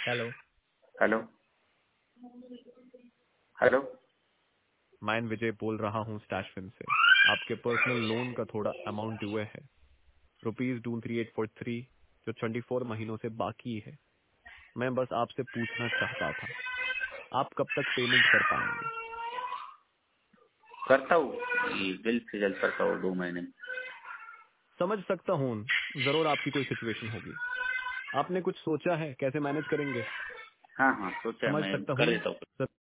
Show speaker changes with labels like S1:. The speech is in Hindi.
S1: हेलो।
S2: Hello hello.
S1: मैं विजय बोल रहा हूँ स्टैश फिन से। आपके पर्सनल लोन का थोड़ा अमाउंट ड्यू है, ₹23843, जो 24 महीनों से बाकी है। मैं बस आपसे पूछना चाहता था, आप कब तक पेमेंट कर पाएंगे?
S2: करता हूँ, ये जल्द से जल्द करता हूँ, 2 महीने में।
S1: समझ सकता हूँ, जरूर आपकी कोई सिचुएशन होगी। आपने कुछ सोचा है कैसे मैनेज करेंगे?
S2: हाँ हाँ, सोचा है,
S1: समझ
S2: मैं
S1: सकता
S2: कर
S1: हूँ।
S2: लेता हूँ।